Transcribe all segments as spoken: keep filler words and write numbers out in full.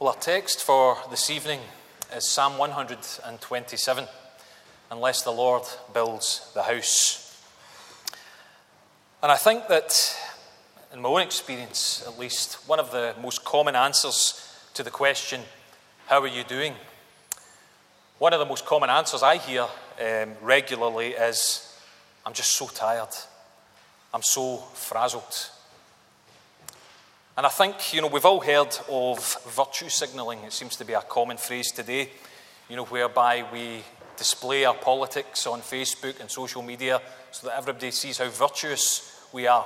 Well, our text for this evening is Psalm one hundred twenty-seven, unless the Lord builds the house. And I think that, in my own experience at least, one of the most common answers to the question, how are you doing? One of the most common answers I hear um, regularly is, I'm just so tired. I'm so frazzled. And I think, you know, we've all heard of virtue signalling. It seems to be a common phrase today, you know, whereby we display our politics on Facebook and social media so that everybody sees how virtuous we are.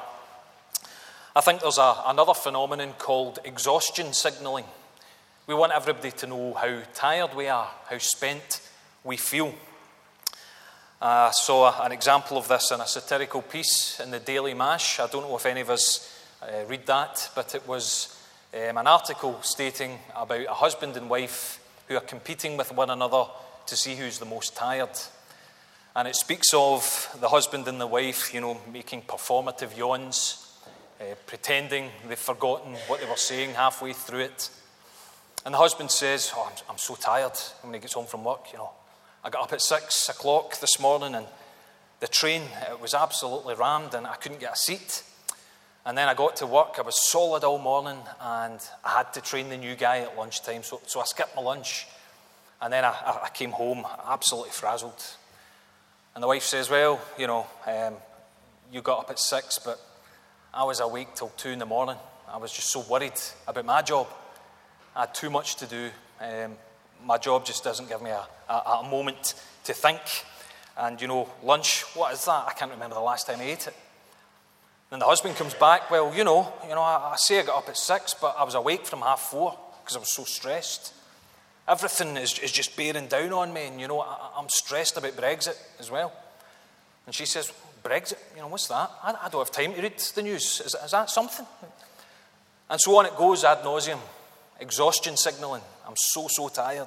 I think there's a, another phenomenon called exhaustion signalling. We want everybody to know how tired we are, how spent we feel. I uh, saw an example of this in a satirical piece in the Daily Mash. I don't know if any of us uh, read that, but it was um, an article stating about a husband and wife who are competing with one another to see who's the most tired. And it speaks of the husband and the wife, you know, making performative yawns, uh, pretending they've forgotten what they were saying halfway through it. And the husband says, oh, I'm, I'm so tired when he gets home from work, you know. I got up at six o'clock this morning and the train, it was absolutely rammed and I couldn't get a seat. And then I got to work, I was solid all morning and I had to train the new guy at lunchtime, so, so I skipped my lunch. And then I, I came home absolutely frazzled. And the wife says, well, you know, um, you got up at six, but I was awake till two in the morning. I was just so worried about my job. I had too much to do. Um, my job just doesn't give me a, a, a moment to think. And, you know, lunch, what is that? I can't remember the last time I ate it. Then the husband comes back, well, you know, you know, I, I say I got up at six, but I was awake from half four because I was so stressed. Everything is, is just bearing down on me, and, you know, I, I'm stressed about Brexit as well. And she says, Brexit, you know, what's that? I, I don't have time to read the news. Is, is that something? And so on it goes ad nauseum. Exhaustion signalling. I'm so, so tired.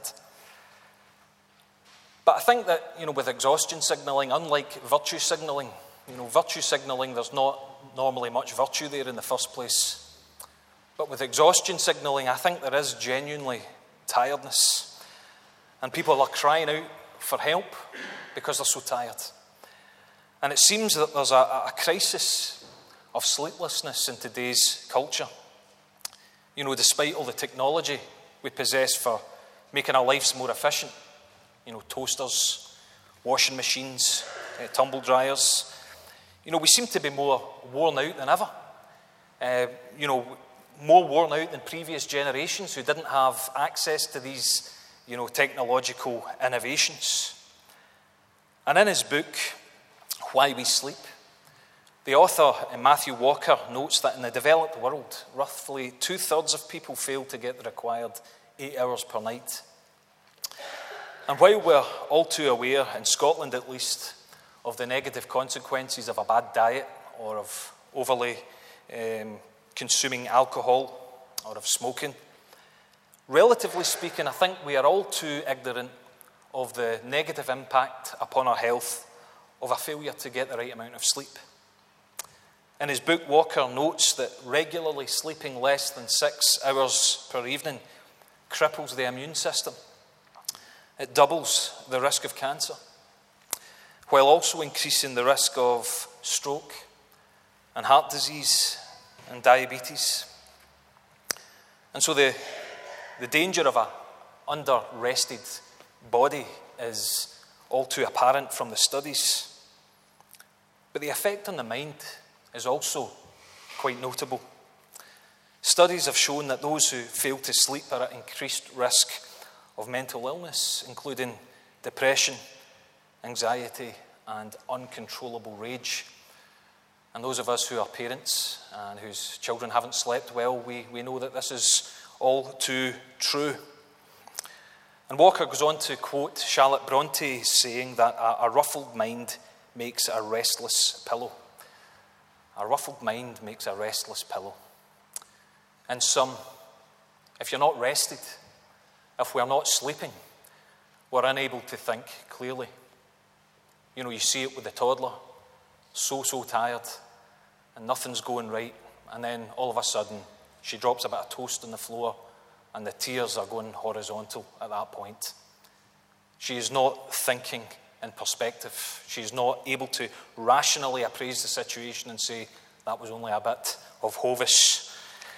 But I think that, you know, with exhaustion signalling, unlike virtue signalling, you know, virtue signalling, there's not normally much virtue there in the first place. But with exhaustion signalling, I think there is genuinely tiredness. And people are crying out for help because they're so tired. And it seems that there's a, a crisis of sleeplessness in today's culture. You know, despite all the technology we possess for making our lives more efficient, you know, toasters, washing machines, uh, tumble dryers, you know, we seem to be more worn out than ever. Uh, you know, more worn out than previous generations who didn't have access to these, you know, technological innovations. And in his book, Why We Sleep, the author, Matthew Walker, notes that in the developed world, roughly two-thirds of people fail to get the required eight hours per night. And while we're all too aware, in Scotland at least, of the negative consequences of a bad diet or of overly um, consuming alcohol or of smoking, relatively speaking, I think we are all too ignorant of the negative impact upon our health of a failure to get the right amount of sleep. In his book, Walker notes that regularly sleeping less than six hours per evening cripples the immune system. It doubles the risk of cancer, while also increasing the risk of stroke and heart disease and diabetes. And so the, the danger of an under-rested body is all too apparent from the studies. But the effect on the mind is also quite notable. Studies have shown that those who fail to sleep are at increased risk of mental illness, including depression, anxiety, and uncontrollable rage. And those of us who are parents and whose children haven't slept well, we, we know that this is all too true. And Walker goes on to quote Charlotte Bronte saying that a, a ruffled mind makes a restless pillow. A ruffled mind makes a restless pillow. And some, if you're not rested, if we're not sleeping, we're unable to think clearly. You know, you see it with the toddler, so, so tired, and nothing's going right. And then all of a sudden, she drops a bit of toast on the floor, and the tears are going horizontal at that point. She is not thinking in perspective. She is not able to rationally appraise the situation and say, that was only a bit of hovish.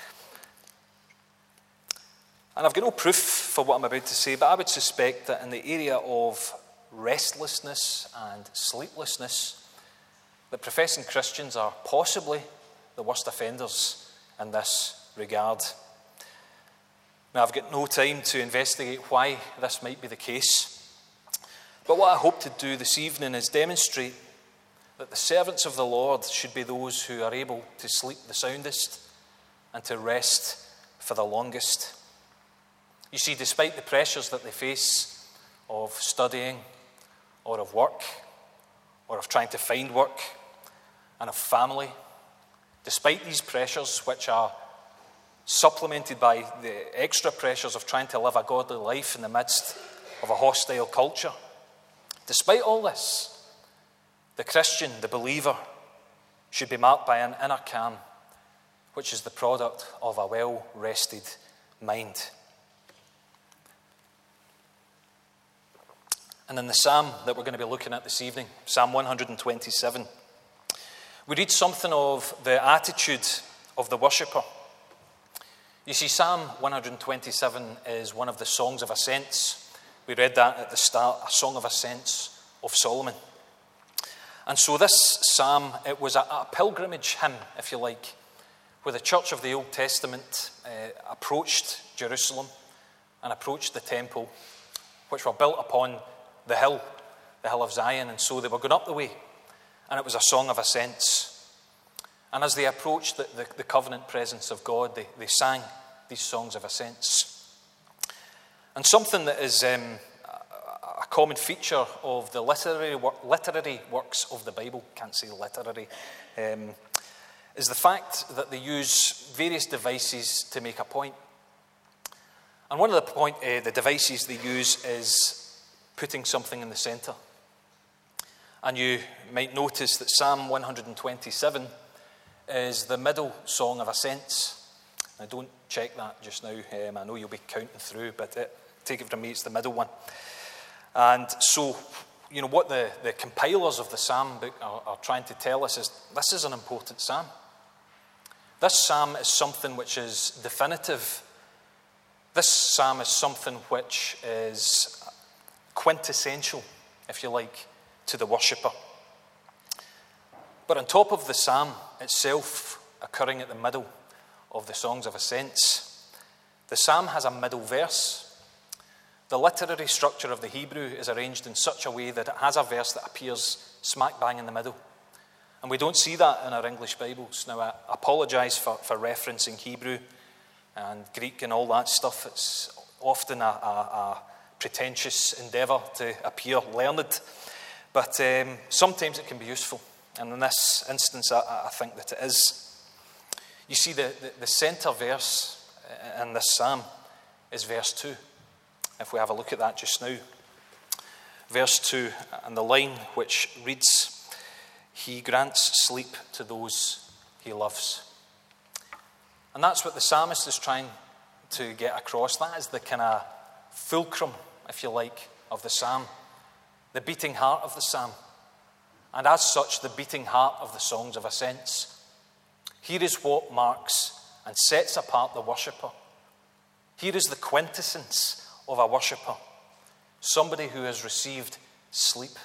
And I've got no proof for what I'm about to say, but I would suspect that in the area of restlessness and sleeplessness, that professing Christians are possibly the worst offenders in this regard. Now, I've got no time to investigate why this might be the case, but what I hope to do this evening is demonstrate that the servants of the Lord should be those who are able to sleep the soundest and to rest for the longest. You see, despite the pressures that they face of studying or of work or of trying to find work and of family, despite these pressures, which are supplemented by the extra pressures of trying to live a godly life in the midst of a hostile culture, despite all this, the Christian, the believer, should be marked by an inner calm, which is the product of a well-rested mind. And in the psalm that we're going to be looking at this evening, Psalm one twenty-seven, we read something of the attitude of the worshipper. You see, Psalm one twenty-seven is one of the songs of ascents. We read that at the start, a song of ascents of Solomon. And so this psalm, it was a, a pilgrimage hymn, if you like, where the church of the Old Testament uh, approached Jerusalem and approached the temple, which were built upon the hill, the hill of Zion. And so they were going up the way, and it was a song of ascents. And as they approached the, the, the covenant presence of God, they, they sang these songs of ascents. And something that is um, a common feature of the literary, work, literary works of the Bible, can't say literary, um, is the fact that they use various devices to make a point. And one of the, point, uh, the devices they use is putting something in the centre. And you might notice that Psalm one twenty-seven is the middle song of ascents. Now, don't check that just now. Um, I know you'll be counting through, but it, take it from me, it's the middle one. And so, you know, what the, the compilers of the psalm book are, are trying to tell us is this is an important psalm. This psalm is something which is definitive. This psalm is something which is quintessential, if you like, to the worshipper. But on top of the psalm itself, occurring at the middle of the songs of ascents, the psalm has a middle verse. The literary structure of the Hebrew is arranged in such a way that it has a verse that appears smack bang in the middle. And we don't see that in our English Bibles. Now, I apologise for, for referencing Hebrew and Greek and all that stuff. It's often a, a, a pretentious endeavour to appear learned. But um, sometimes it can be useful. And in this instance, I, I think that it is. You see, the, the, the centre verse in this psalm is verse two. If we have a look at that just now. Verse two, and the line which reads, "He grants sleep to those he loves." And that's what the psalmist is trying to get across. That is the kind of fulcrum, if you like, of the psalm. The beating heart of the psalm. And as such, the beating heart of the songs of ascents. Here is what marks and sets apart the worshipper. Here is the quintessence of a worshipper, somebody who has received sleep.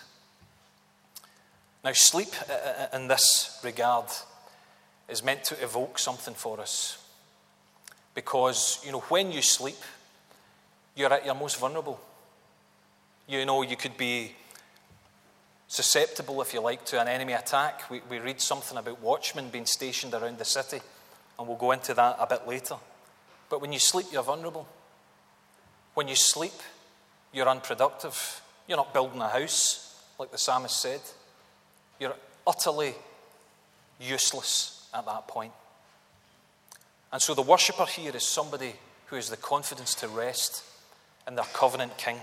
Now, sleep in this regard is meant to evoke something for us, because, you know, when you sleep, you're at your most vulnerable. You know, you could be susceptible, if you like, to an enemy attack. We, we read something about watchmen being stationed around the city, and we'll go into that a bit later. But when you sleep, you're vulnerable. When you sleep, you're unproductive. You're not building a house, like the psalmist said. You're utterly useless at that point. And so the worshipper here is somebody who has the confidence to rest in their covenant king.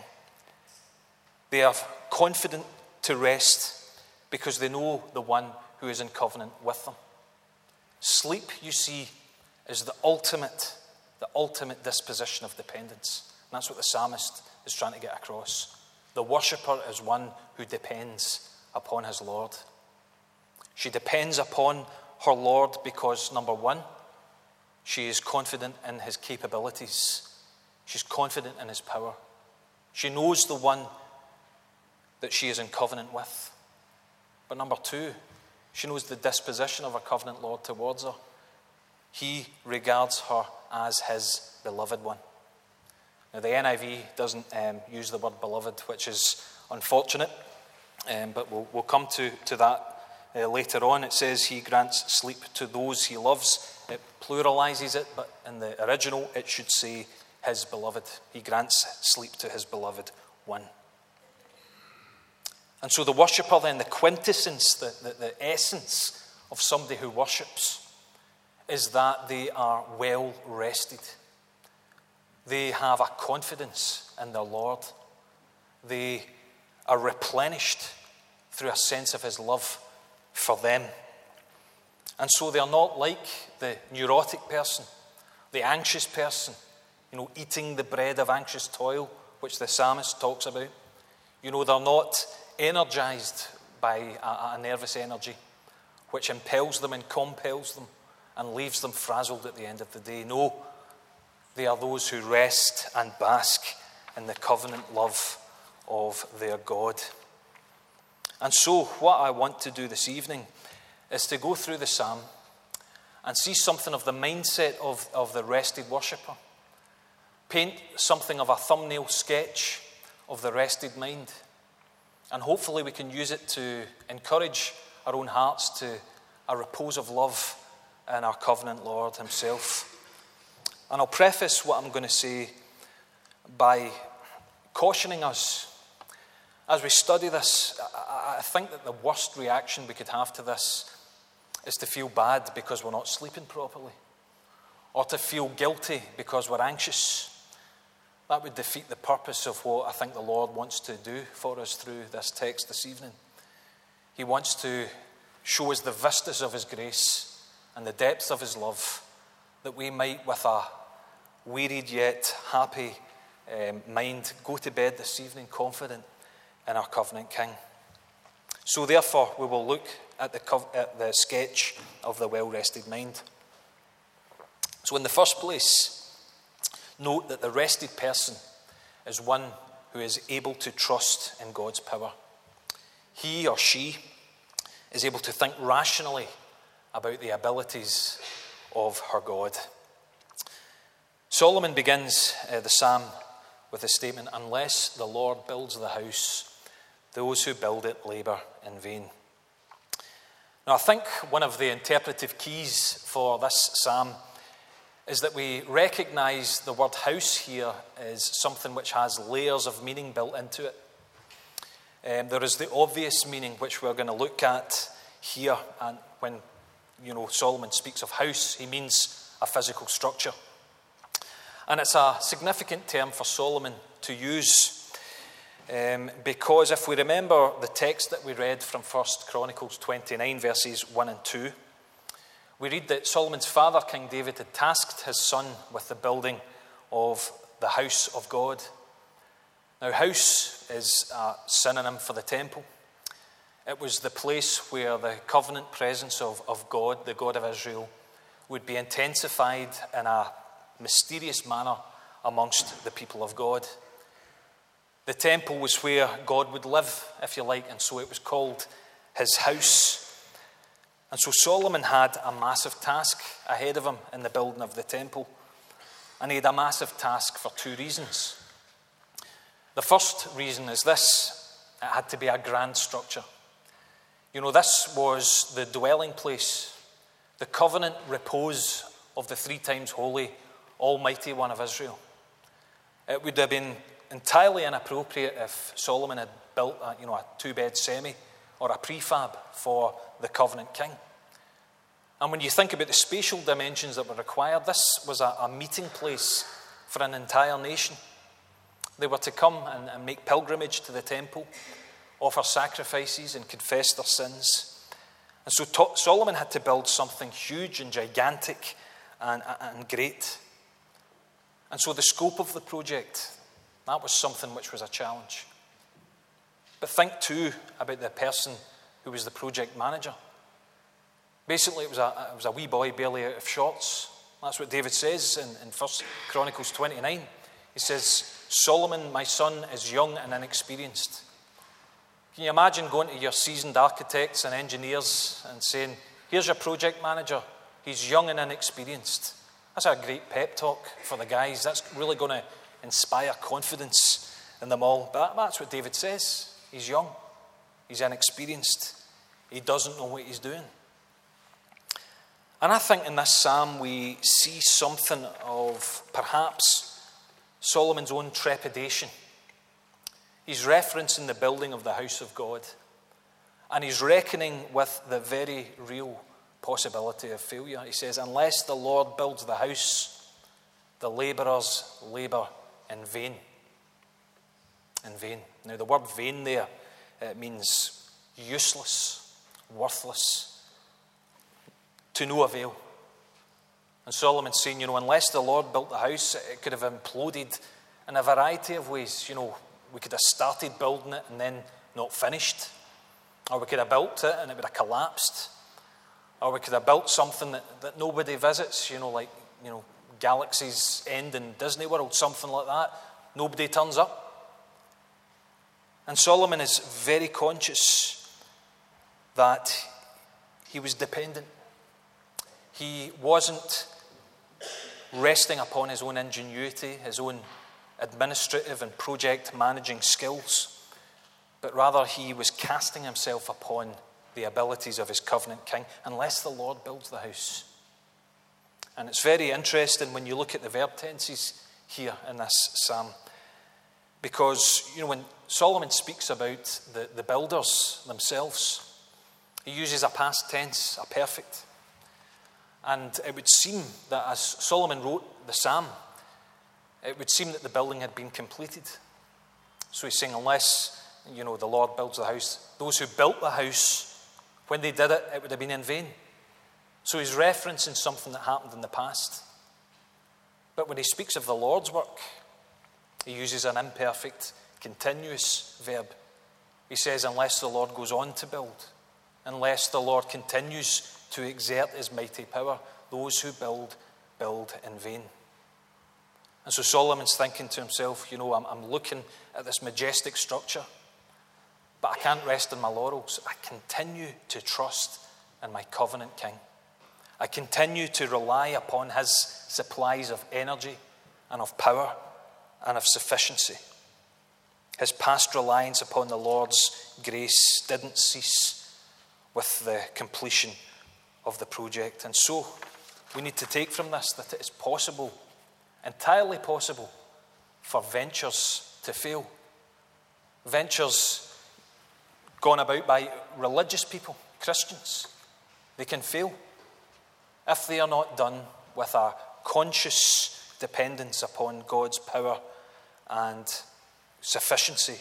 They are confident to rest because they know the one who is in covenant with them. Sleep, you see, is the ultimate the ultimate disposition of dependence. And that's what the psalmist is trying to get across. The worshipper is one who depends upon his Lord. She depends upon her Lord because, number one, she is confident in his capabilities. She's confident in his power. She knows the one that she is in covenant with. But number two, she knows the disposition of her covenant Lord towards her. He regards her as his beloved one. Now, the N I V doesn't um, use the word beloved, which is unfortunate, um, but we'll, we'll come to, to that uh, later on. It says he grants sleep to those he loves. It pluralizes it, but in the original it should say his beloved. He grants sleep to his beloved one. And so the worshipper then, the quintessence, the, the, the essence of somebody who worships is that they are well rested. They have a confidence in their Lord. They are replenished through a sense of his love for them. And so they are not like the neurotic person, the anxious person, you know, eating the bread of anxious toil, which the psalmist talks about. You know, they're not energized by a, a nervous energy, which impels them and compels them and leaves them frazzled at the end of the day. No, they are those who rest and bask in the covenant love of their God. And so what I want to do this evening is to go through the psalm and see something of the mindset of, of the rested worshipper. Paint something of a thumbnail sketch of the rested mind. And hopefully we can use it to encourage our own hearts to a repose of love in our covenant Lord himself. And I'll preface what I'm going to say by cautioning us. As we study this, I think that the worst reaction we could have to this is to feel bad because we're not sleeping properly, or to feel guilty because we're anxious. That would defeat the purpose of what I think the Lord wants to do for us through this text this evening. He wants to show us the vistas of his grace and the depth of his love, that we might, with a wearied yet happy um, mind, go to bed this evening confident in our covenant King. So therefore, we will look at the, co- at the sketch of the well-rested mind. So in the first place, note that the rested person is one who is able to trust in God's power. He or she is able to think rationally about the abilities of her God. Solomon begins uh, the psalm with the statement, "Unless the Lord builds the house, those who build it labor in vain." Now, I think one of the interpretive keys for this psalm is that we recognize the word house here is something which has layers of meaning built into it. Um, there is the obvious meaning, which we're going to look at here. And when, you know, Solomon speaks of house, he means a physical structure. And it's a significant term for Solomon to use, um, because if we remember the text that we read from First Chronicles twenty-nine, verses one and two, we read that Solomon's father, King David, had tasked his son with the building of the house of God. Now, house is a synonym for the temple. It was the place where the covenant presence of, of God, the God of Israel, would be intensified in a mysterious manner amongst the people of God. The temple was where God would live, if you like, and so it was called his house. And so Solomon had a massive task ahead of him in the building of the temple. And he had a massive task for two reasons. The first reason is this: it had to be a grand structure. You know, this was the dwelling place, the covenant repose of the three times holy, Almighty One of Israel. It would have been entirely inappropriate if Solomon had built a, you know, a two-bed semi or a prefab for the covenant king. And when you think about the spatial dimensions that were required, this was a, a meeting place for an entire nation. They were to come and, and make pilgrimage to the temple, offer sacrifices and confess their sins. And so to- Solomon had to build something huge and gigantic and, and great. And so the scope of the project, that was something which was a challenge. But think too about the person who was the project manager. Basically, it was a, it was a wee boy barely out of shorts. That's what David says in, in First Chronicles twenty-nine. He says, Solomon, my son, is young and inexperienced. Can you imagine going to your seasoned architects and engineers and saying, here's your project manager, he's young and inexperienced. That's a great pep talk for the guys. That's really going to inspire confidence in them all. But that's what David says. He's young, he's inexperienced, he doesn't know what he's doing. And I think in this psalm we see something of perhaps Solomon's own trepidation. He's referencing the building of the house of God, and he's reckoning with the very real possibility of failure. He says, unless the Lord builds the house, the labourers labour in vain. In vain. Now the word vain there, it means useless, worthless, to no avail. And Solomon's saying, you know, unless the Lord built the house, it could have imploded in a variety of ways. You know, we could have started building it and then not finished. Or we could have built it and it would have collapsed. Or we could have built something that, that nobody visits, you know, like, you know, Galaxy's End in Disney World, something like that. Nobody turns up. And Solomon is very conscious that he was dependent. He wasn't resting upon his own ingenuity, his own administrative and project managing skills, but rather he was casting himself upon the abilities of his covenant king, unless the Lord builds the house. And it's very interesting when you look at the verb tenses here in this psalm, because, you know, when Solomon speaks about the, the builders themselves, he uses a past tense, a perfect. And it would seem that as Solomon wrote the psalm, it would seem that the building had been completed. So he's saying, unless, you know, the Lord builds the house, those who built the house, when they did it, it would have been in vain. So he's referencing something that happened in the past. But when he speaks of the Lord's work, he uses an imperfect, continuous verb. He says, unless the Lord goes on to build, unless the Lord continues to exert his mighty power, those who build, build in vain. And so Solomon's thinking to himself, you know, I'm, I'm looking at this majestic structure, but I can't rest on my laurels. I continue to trust in my covenant king. I continue to rely upon his supplies of energy and of power and of sufficiency. His past reliance upon the Lord's grace didn't cease with the completion of the project. And so we need to take from this that it is possible, entirely possible, for ventures to fail. Ventures gone about by religious people, Christians, they can fail if they are not done with a conscious dependence upon God's power and sufficiency.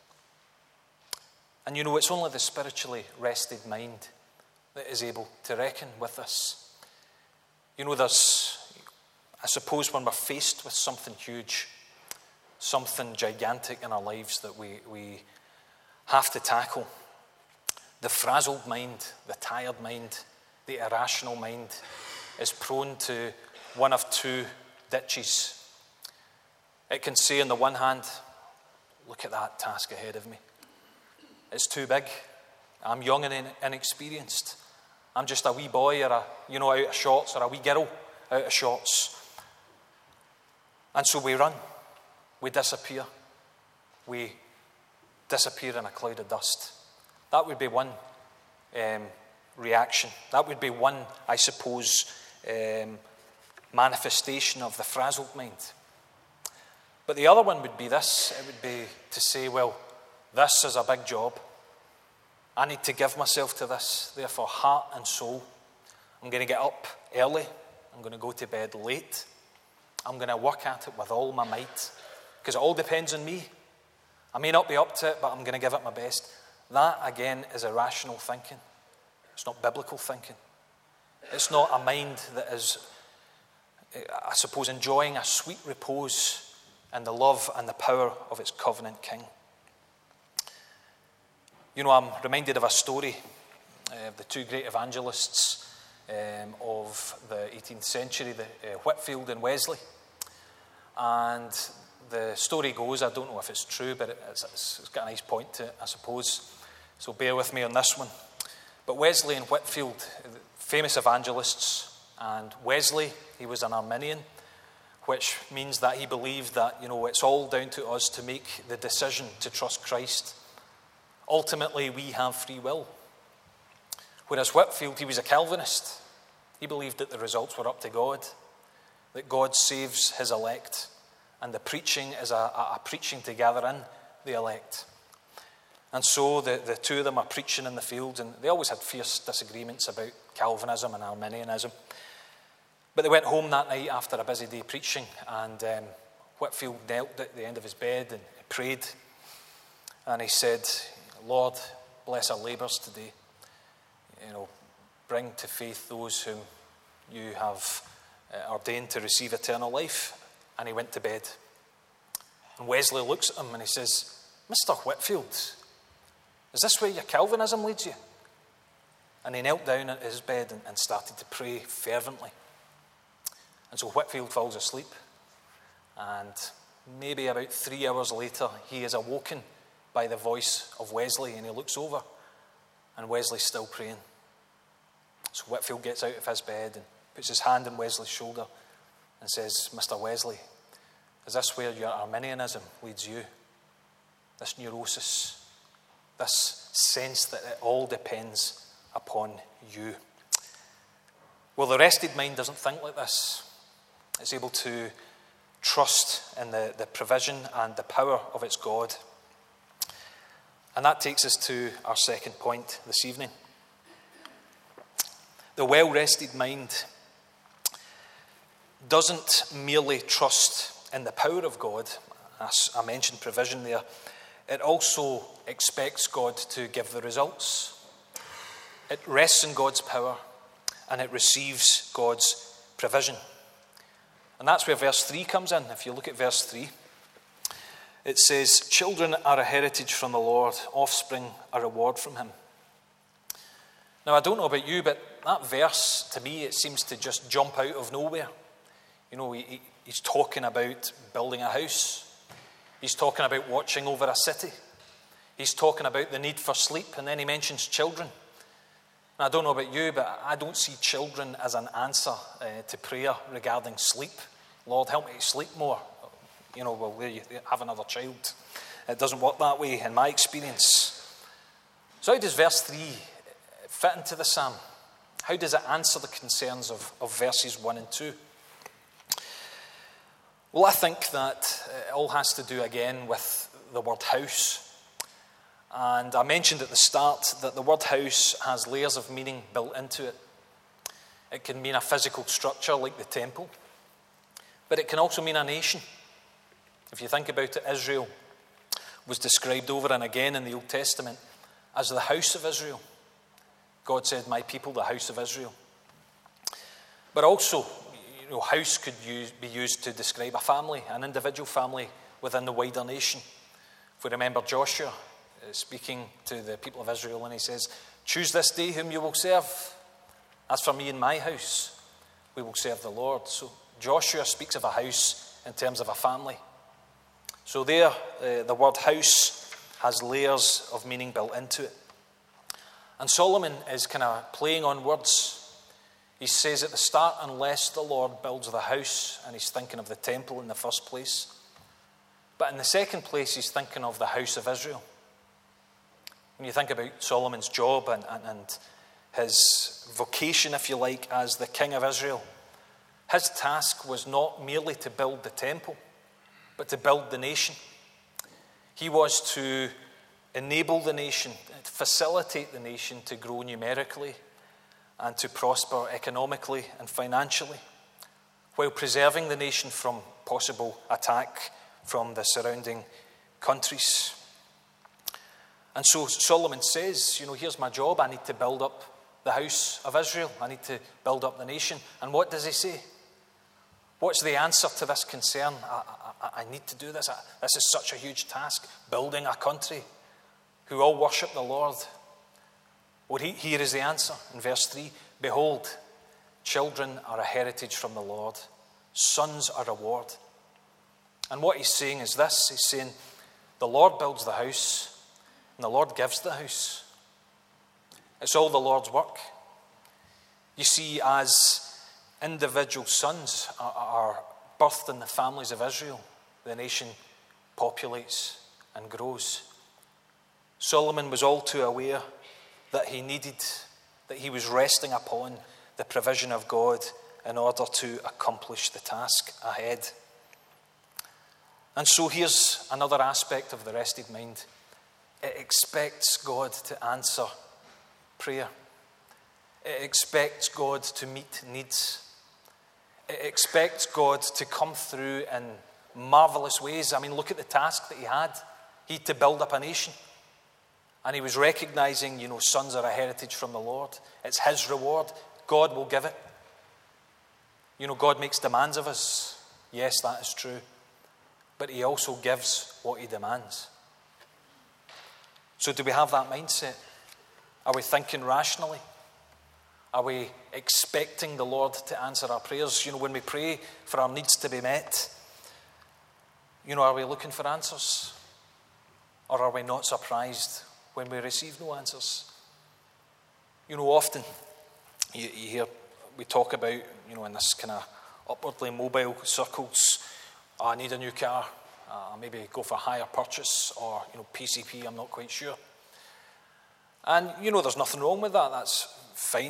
And you know, it's only the spiritually rested mind that is able to reckon with this. You know, there's, I suppose, when we're faced with something huge, something gigantic in our lives that we, we have to tackle, the frazzled mind, the tired mind, the irrational mind is prone to one of two ditches. It can say on the one hand, look at that task ahead of me. It's too big. I'm young and inexperienced. I'm just a wee boy or a, you know, out of shorts, or a wee girl out of shorts. And so we run. We disappear. We disappear in a cloud of dust. That would be one um, reaction. That would be one, I suppose, um, manifestation of the frazzled mind. But the other one would be this. It would be to say, well, this is a big job. I need to give myself to this. Therefore, heart and soul, I'm going to get up early. I'm going to go to bed late. I'm going to work at it with all my might, because it all depends on me. I may not be up to it, but I'm going to give it my best. That, again, is irrational thinking. It's not biblical thinking. It's not a mind that is I suppose, enjoying a sweet repose in the love and the power of its covenant king. You know, I'm reminded of a story uh, of the two great evangelists um, of the eighteenth century, the, uh, Whitefield and Wesley. And the story goes, I don't know if it's true, but it's, it's got a nice point to it, I suppose. So bear with me on this one. But Wesley and Whitefield, famous evangelists, and Wesley, he was an Arminian, which means that he believed that, you know, it's all down to us to make the decision to trust Christ. Ultimately, we have free will. Whereas Whitefield, he was a Calvinist. He believed that the results were up to God, that God saves his elect, and the preaching is a, a, a preaching to gather in the elect. And so the, the two of them are preaching in the fields, and they always had fierce disagreements about Calvinism and Arminianism. But they went home that night after a busy day preaching, and um, Whitefield knelt at the end of his bed and prayed. And he said, Lord, bless our labours today. You know, bring to faith those whom you have uh, ordained to receive eternal life. And he went to bed. And Wesley looks at him and he says, Mister Whitefield, is this where your Calvinism leads you? And he knelt down at his bed and, and started to pray fervently. And so Whitefield falls asleep. And maybe about three hours later, he is awoken by the voice of Wesley, and he looks over, and Wesley's still praying. So Whitefield gets out of his bed and puts his hand on Wesley's shoulder and says, Mister Wesley, is this where your Arminianism leads you? This neurosis, this sense that it all depends upon you. Well, the rested mind doesn't think like this. It's able to trust in the, the provision and the power of its God. And that takes us to our second point this evening. The well-rested mind doesn't merely trust in the power of God, as I mentioned provision there, it also expects God to give the results. It rests in God's power and it receives God's provision. And that's where verse three comes in. If you look at verse three, it says, children are a heritage from the Lord, offspring a reward from him. Now, I don't know about you, but that verse, to me, it seems to just jump out of nowhere. You know, he, he's talking about building a house. He's talking about watching over a city. He's talking about the need for sleep, and then he mentions children. And I don't know about you, but I don't see children as an answer uh, to prayer regarding sleep. Lord, help me to sleep more. You know, well, there you have another child. It doesn't work that way in my experience. So how does verse three fit into the psalm? How does it answer the concerns of, of verses one and two? Well, I think that it all has to do again with the word house. And I mentioned at the start that the word house has layers of meaning built into it. It can mean a physical structure like the temple, but it can also mean a nation. If you think about it, Israel was described over and again in the Old Testament as the house of Israel. God said, my people, the house of Israel. But also, you know, house could use, be used to describe a family, an individual family within the wider nation. If we remember Joshua uh, speaking to the people of Israel, and he says, choose this day whom you will serve. As for me and my house, we will serve the Lord. So Joshua speaks of a house in terms of a family. So there, uh, the word house has layers of meaning built into it. And Solomon is kind of playing on words. He says at the start, unless the Lord builds the house, and he's thinking of the temple in the first place. But in the second place, he's thinking of the house of Israel. When you think about Solomon's job and, and, and his vocation, if you like, as the king of Israel, his task was not merely to build the temple, but to build the nation. He was to enable the nation, facilitate the nation to grow numerically and to prosper economically and financially, while preserving the nation from possible attack from the surrounding countries. And so Solomon says, you know, here's my job. I need to build up the house of Israel. I need to build up the nation. And what does he say? What's the answer to this concern? I, I, I need to do this. I, this is such a huge task, building a country who all worship the Lord. Well, he, here is the answer in verse three. Behold, children are a heritage from the Lord. Sons are a reward. And what he's saying is this. He's saying, the Lord builds the house, and the Lord gives the house. It's all the Lord's work. You see, as individual sons are, are birthed in the families of Israel, the nation populates and grows. Solomon was all too aware that he needed, that he was resting upon the provision of God in order to accomplish the task ahead. And so here's another aspect of the rested mind. It expects God to answer prayer. It expects God to meet needs. It expects God to come through in marvelous ways. I mean, look at the task that he had. He had to build up a nation. And he was recognizing, you know, sons are a heritage from the Lord. It's his reward. God will give it. You know, God makes demands of us. Yes, that is true. But he also gives what he demands. So do we have that mindset? Are we thinking rationally? Are we expecting the Lord to answer our prayers? You know, when we pray for our needs to be met, you know, are we looking for answers? Or are we not surprised when we receive no answers? You know, often you, you hear, we talk about, you know, in this kind of upwardly mobile circles, oh, I need a new car, uh, maybe go for a hire purchase, or, you know, P C P, I'm not quite sure. And, you know, there's nothing wrong with that, that's fine.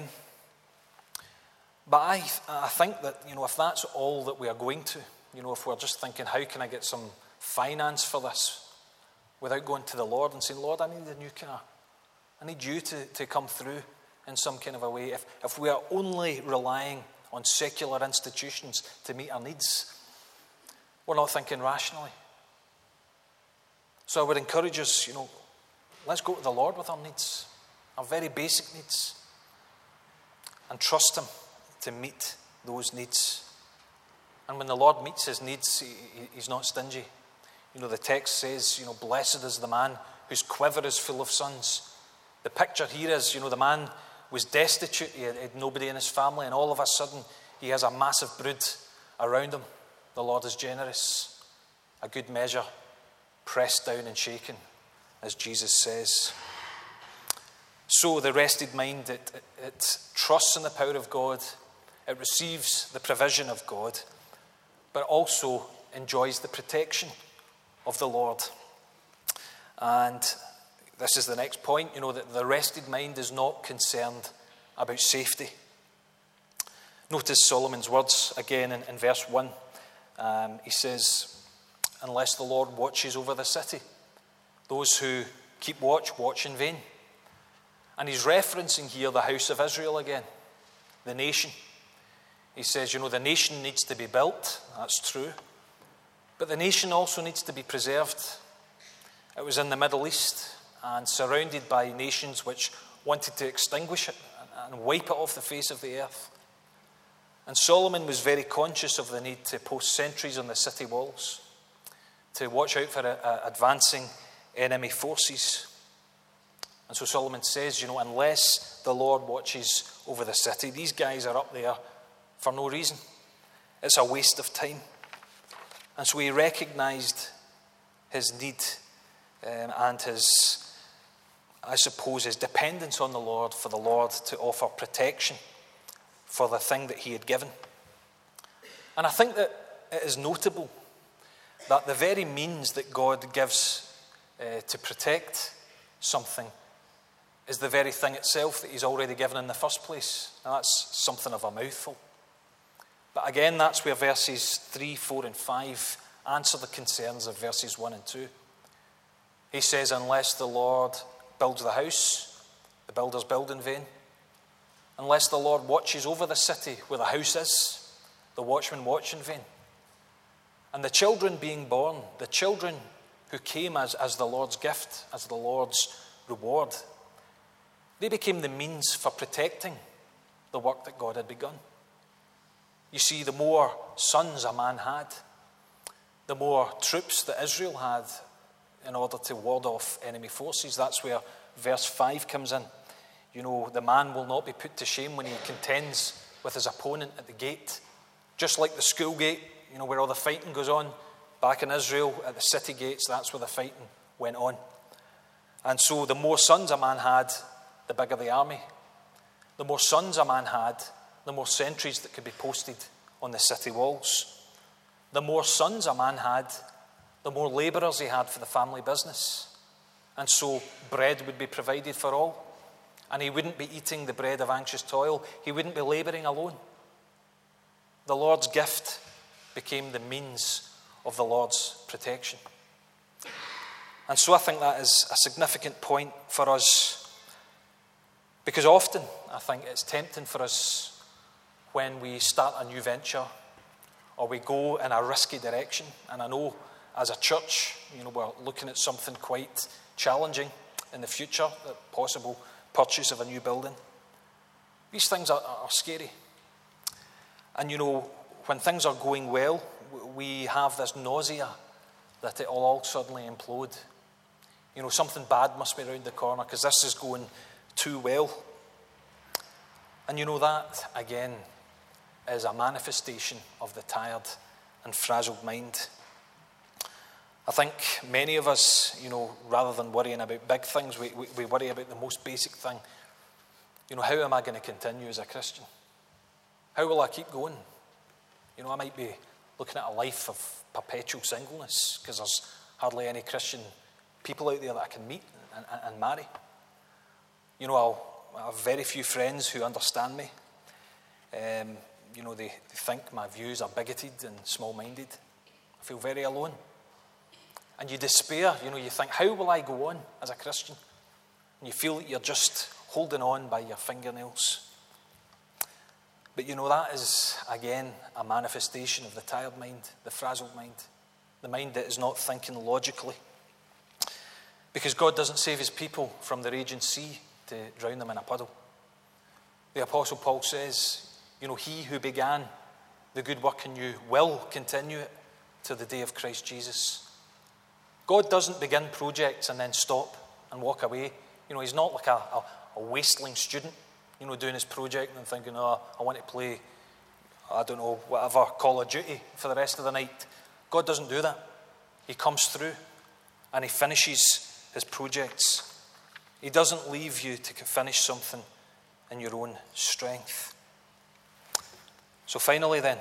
But I, I think that, you know, if that's all that we are going to, you know, if we're just thinking, how can I get some finance for this, without going to the Lord and saying, Lord, I need a new car. I need you to, to come through in some kind of a way. If, if we are only relying on secular institutions to meet our needs, we're not thinking rationally. So I would encourage us, you know, let's go to the Lord with our needs, our very basic needs, and trust him to meet those needs. And when the Lord meets his needs, he, he's not stingy. You know, the text says, you know, blessed is the man whose quiver is full of sons. The picture here is, you know, the man was destitute, he had, had nobody in his family, and all of a sudden he has a massive brood around him. The Lord is generous, a good measure, pressed down and shaken, as Jesus says. So the rested mind, it, it, it trusts in the power of God, it receives the provision of God, but also enjoys the protection of the Lord. And this is the next point, you know, that the rested mind is not concerned about safety. Notice Solomon's words again in, in verse one. Um, he says, unless the Lord watches over the city, those who keep watch, watch in vain. And he's referencing here the house of Israel again, the nation. He says, you know, the nation needs to be built, that's true. But the nation also needs to be preserved. It was in the Middle East and surrounded by nations which wanted to extinguish it and wipe it off the face of the earth. And Solomon was very conscious of the need to post sentries on the city walls, to watch out for uh, advancing enemy forces. And so Solomon says, you know, unless the Lord watches over the city, these guys are up there for no reason. It's a waste of time. And so he recognized his need um, and his, I suppose, his dependence on the Lord for the Lord to offer protection for the thing that he had given. And I think that it is notable that the very means that God gives uh, to protect something is the very thing itself that he's already given in the first place. Now that's something of a mouthful. But again, that's where verses three, four, and five answer the concerns of verses one and two. He says, unless the Lord builds the house, the builders build in vain. Unless the Lord watches over the city where the house is, the watchmen watch in vain. And the children being born, the children who came as, as the Lord's gift, as the Lord's reward, they became the means for protecting the work that God had begun. You see, the more sons a man had, the more troops that Israel had in order to ward off enemy forces. That's where verse five comes in. You know, the man will not be put to shame when he contends with his opponent at the gate. Just like the school gate, you know, where all the fighting goes on. Back in Israel, at the city gates, that's where the fighting went on. And so the more sons a man had, the bigger the army. The more sons a man had, the more sentries that could be posted on the city walls. The more sons a man had, the more labourers he had for the family business. And so bread would be provided for all. And he wouldn't be eating the bread of anxious toil. He wouldn't be labouring alone. The Lord's gift became the means of the Lord's protection. And so I think that is a significant point for us, because often I think it's tempting for us when we start a new venture or we go in a risky direction. And I know as a church, you know, we're looking at something quite challenging in the future, the possible purchase of a new building. These things are, are scary. And you know, when things are going well, we have this nausea that it will all suddenly implode. You know, something bad must be around the corner because this is going too well. And you know, that, again, is a manifestation of the tired and frazzled mind. I think many of us, you know, rather than worrying about big things, we, we, we worry about the most basic thing. You know, how am I going to continue as a Christian? How will I keep going? You know, I might be looking at a life of perpetual singleness because there's hardly any Christian people out there that I can meet and, and, and marry. You know, I'll, I have very few friends who understand me. Um, you know, they, they think my views are bigoted and small-minded. I feel very alone. And you despair, you know, you think, how will I go on as a Christian? And you feel that you're just holding on by your fingernails. But you know, that is, again, a manifestation of the tired mind, the frazzled mind, the mind that is not thinking logically. Because God doesn't save his people from the raging sea to drown them in a puddle. The Apostle Paul says, you know, he who began the good work in you will continue it to the day of Christ Jesus. God doesn't begin projects and then stop and walk away. You know, he's not like a, a, a wasteling student, you know, doing his project and thinking, oh, I want to play, I don't know, whatever, Call of Duty for the rest of the night. God doesn't do that. He comes through and he finishes his projects. He doesn't leave you to finish something in your own strength. So finally then,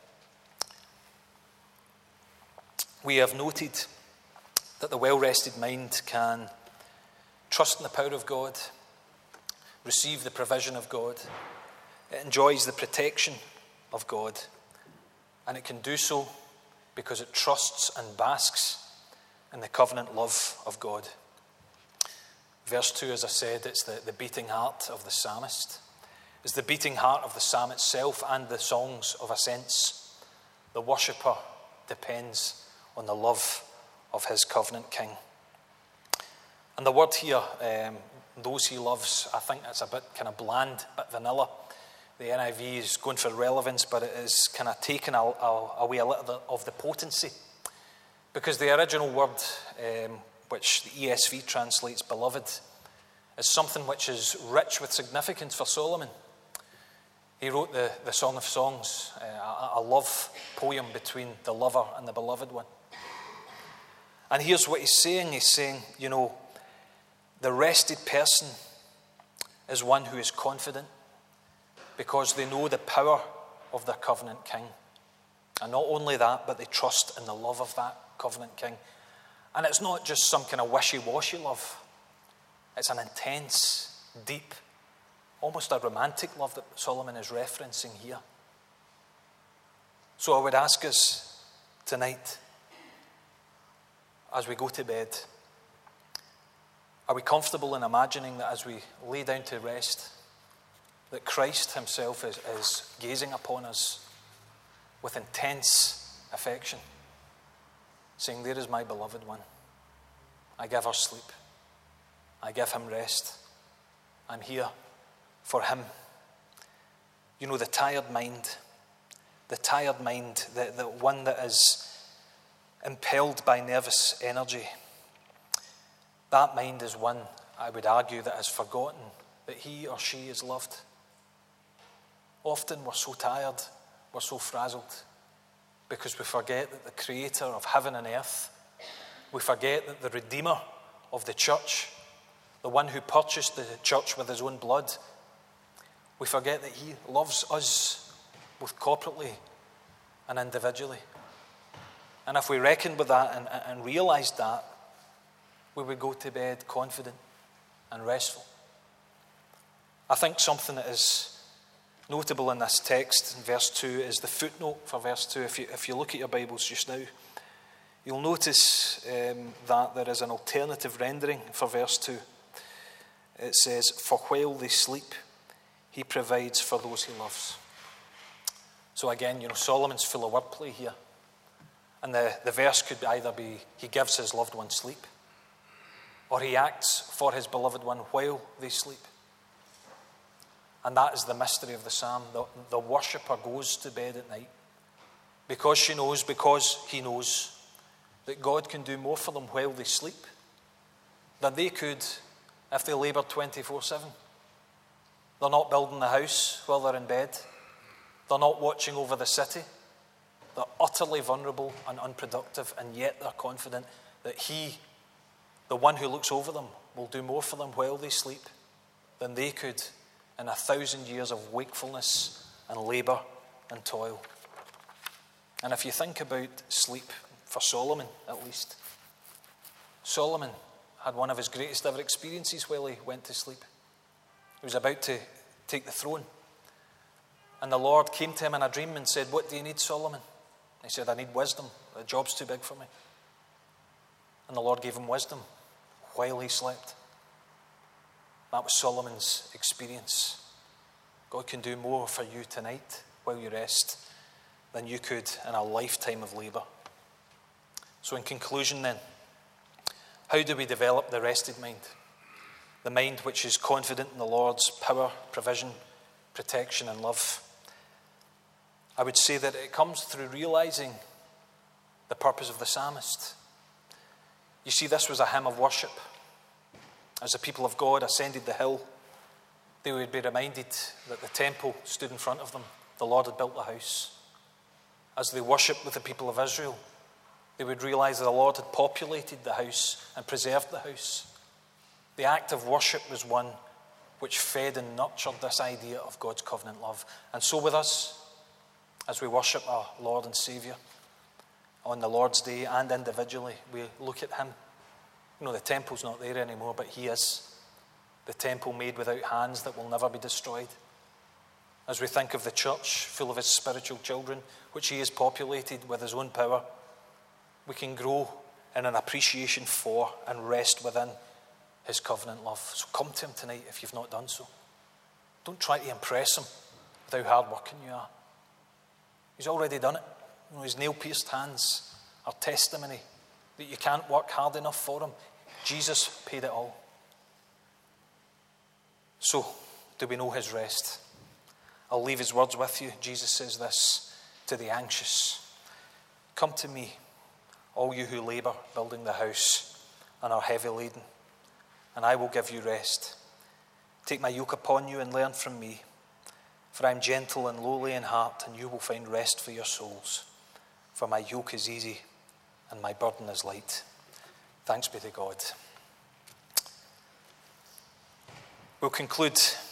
we have noted that the well-rested mind can trust in the power of God, receive the provision of God, it enjoys the protection of God, and it can do so because it trusts and basks in the covenant love of God. Verse two, as I said, it's the, the beating heart of the psalmist. It's the beating heart of the psalm itself and the songs of ascents. The worshipper depends on the love of his covenant king. And the word here, um, those he loves, I think that's a bit kind of bland, a bit vanilla. The N I V is going for relevance, but it is kind of taken a, a, away a little bit of the potency. Because the original word, um, which the E S V translates beloved, is something which is rich with significance for Solomon. He wrote the, the Song of Songs, uh, a, a love poem between the lover and the beloved one. And here's what he's saying. He's saying, you know, the rested person is one who is confident because they know the power of their covenant king. And not only that, but they trust in the love of that covenant king. And it's not just some kind of wishy-washy love. It's an intense, deep, almost a romantic love that Solomon is referencing here. So I would ask us tonight, as we go to bed, are we comfortable in imagining that as we lay down to rest, that Christ himself is, is gazing upon us with intense affection, saying, there is my beloved one. I give her sleep. I give him rest. I'm here for him. You know, the tired mind, the tired mind, the, the one that is impelled by nervous energy. That mind is one, I would argue, that has forgotten that he or she is loved. Often we're so tired, we're so frazzled, because we forget that the creator of heaven and earth, we forget that the redeemer of the church, the one who purchased the church with his own blood, we forget that he loves us both corporately and individually. And if we reckoned with that and, and realized that, we would go to bed confident and restful. I think something that is notable in this text in verse two is the footnote for verse two. If you, if you look at your Bibles just now, you'll notice um, that there is an alternative rendering for verse two. It says, "For while they sleep, he provides for those he loves." So again, you know, Solomon's full of wordplay here. And the, the verse could either be, he gives his loved one sleep, or he acts for his beloved one while they sleep. And that is the mystery of the psalm. The, the worshipper goes to bed at night because she knows, because he knows, that God can do more for them while they sleep than they could if they laboured twenty-four seven. They're not building the house while they're in bed. They're not watching over the city. They're utterly vulnerable and unproductive, and yet they're confident that he, the one who looks over them, will do more for them while they sleep than they could in a thousand years of wakefulness and labour and toil. And if you think about sleep, for Solomon at least, Solomon had one of his greatest ever experiences while he went to sleep. He was about to take the throne. And the Lord came to him in a dream and said, "What do you need, Solomon?" He said, "I need wisdom. The job's too big for me." And the Lord gave him wisdom while he slept. That was Solomon's experience. God can do more for you tonight while you rest than you could in a lifetime of labour. So in conclusion then, how do we develop the rested mind? The mind which is confident in the Lord's power, provision, protection and love. I would say that it comes through realising the purpose of the psalmist. You see, this was a hymn of worship. As the people of God ascended the hill, they would be reminded that the temple stood in front of them. The Lord had built the house. As they worshipped with the people of Israel, they would realise that the Lord had populated the house and preserved the house. The act of worship was one which fed and nurtured this idea of God's covenant love. And so with us, as we worship our Lord and Saviour on the Lord's Day and individually, we look at him. You know, the temple's not there anymore, but he is. The temple made without hands that will never be destroyed. As we think of the church full of his spiritual children, which he has populated with his own power, we can grow in an appreciation for and rest within his covenant love. So come to him tonight if you've not done so. Don't try to impress him with how hard working you are. He's already done it. You know, his nail-pierced hands are testimony that you can't work hard enough for him. Jesus paid it all. So, do we know his rest? I'll leave his words with you. Jesus says this to the anxious: "Come to me, all you who labour building the house and are heavy laden, and I will give you rest. Take my yoke upon you and learn from me, for I am gentle and lowly in heart, and you will find rest for your souls. For my yoke is easy and my burden is light." Thanks be to God. We'll conclude